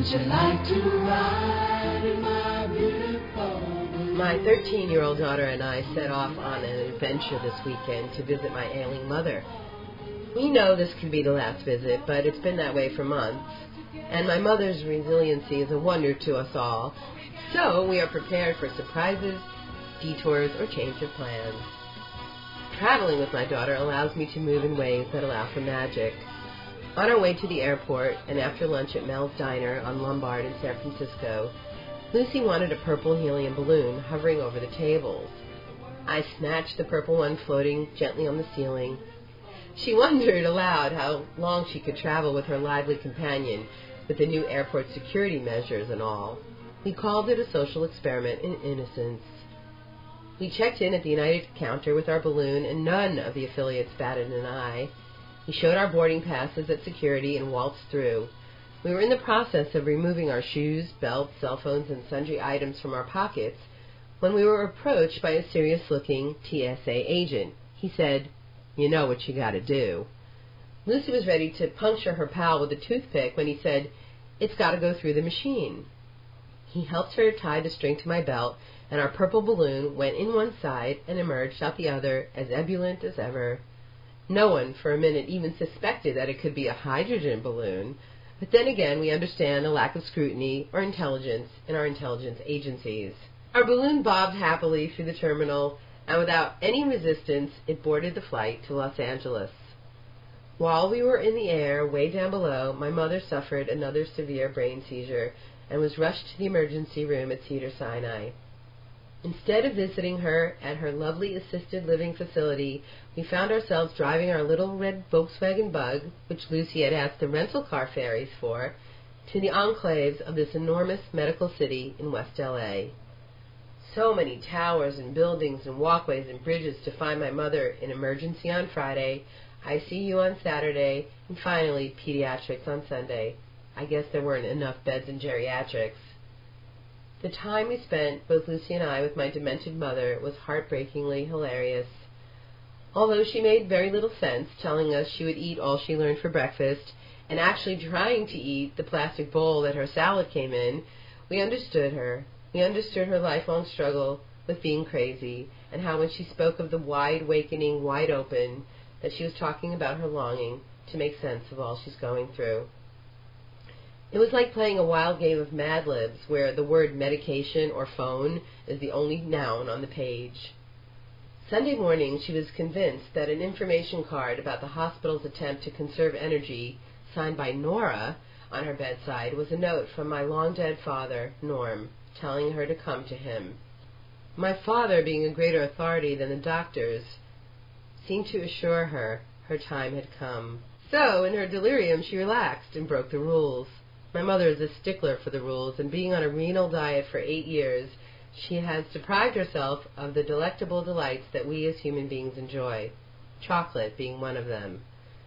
you like to ride in my beautiful balloon? My 13-year-old daughter and I set off on an adventure this weekend to visit my ailing mother. We know this could be the last visit, but it's been that way for months, and my mother's resiliency is a wonder to us all, so we are prepared for surprises, detours, or change of plans. Traveling with my daughter allows me to move in ways that allow for magic. On our way to the airport, and after lunch at Mel's Diner on Lombard in San Francisco, Lucy wanted a purple helium balloon hovering over the tables. I snatched the purple one floating gently on the ceiling. She wondered aloud how long she could travel with her lively companion, with the new airport security measures and all. We called it a social experiment in innocence. We checked in at the United counter with our balloon, and none of the affiliates batted an eye. We showed our boarding passes at security and waltzed through. We were in the process of removing our shoes, belts, cell phones, and sundry items from our pockets when we were approached by a serious-looking TSA agent. He said, "You know what you gotta do." Lucy was ready to puncture her pal with a toothpick when he said, "It's gotta go through the machine." He helped her tie the string to my belt, and our purple balloon went in one side and emerged out the other as ebullient as ever. No one for a minute even suspected that it could be a hydrogen balloon, but then again we understand a lack of scrutiny or intelligence in our intelligence agencies. Our balloon bobbed happily through the terminal, and without any resistance it boarded the flight to Los Angeles. While we were in the air way down below, my mother suffered another severe brain seizure and was rushed to the emergency room at Cedars-Sinai. Instead of visiting her at her lovely assisted living facility, we found ourselves driving our little red Volkswagen Bug, which Lucy had asked the rental car ferries for, to the enclaves of this enormous medical city in West L.A. So many towers and buildings and walkways and bridges to find my mother in emergency on Friday, ICU on Saturday, and finally pediatrics on Sunday. I guess there weren't enough beds in geriatrics. The time we spent, both Lucy and I, with my demented mother was heartbreakingly hilarious. Although she made very little sense, telling us she would eat all she learned for breakfast, and actually trying to eat the plastic bowl that her salad came in, we understood her. We understood her lifelong struggle with being crazy, and how when she spoke of the wide awakening, wide open, that she was talking about her longing to make sense of all she's going through. It was like playing a wild game of Mad Libs, where the word medication or phone is the only noun on the page. Sunday morning, she was convinced that an information card about the hospital's attempt to conserve energy, signed by Nora, on her bedside, was a note from my long-dead father, Norm, telling her to come to him. My father, being a greater authority than the doctors, seemed to assure her her time had come. So, in her delirium, she relaxed and broke the rules. My mother is a stickler for the rules, and being on a renal diet for 8 years, she has deprived herself of the delectable delights that we as human beings enjoy, chocolate being one of them.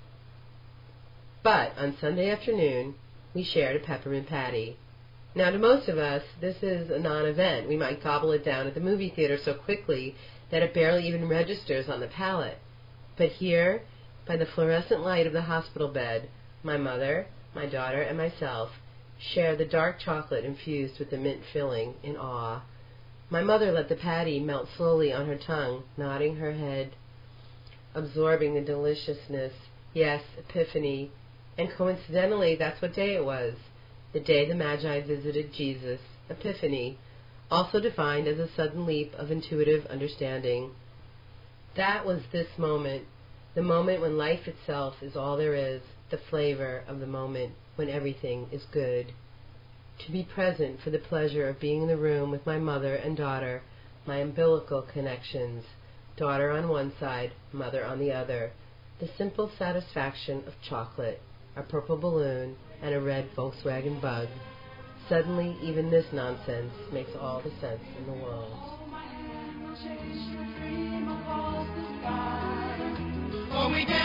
But on Sunday afternoon, we shared a peppermint patty. Now, to most of us, this is a non-event. We might gobble it down at the movie theater so quickly that it barely even registers on the palate. But here, by the fluorescent light of the hospital bed, my mother, my daughter, and myself share the dark chocolate infused with the mint filling in awe. My mother let the patty melt slowly on her tongue, nodding her head, absorbing the deliciousness. Yes, Epiphany. And coincidentally, that's what day it was. The day the Magi visited Jesus. Epiphany, also defined as a sudden leap of intuitive understanding. That was this moment, the moment when life itself is all there is, the flavor of the moment when everything is good. To be present for the pleasure of being in the room with my mother and daughter, my umbilical connections, daughter on one side, mother on the other, the simple satisfaction of chocolate, a purple balloon, and a red Volkswagen Bug. Suddenly, even this nonsense makes all the sense in the world. Oh, we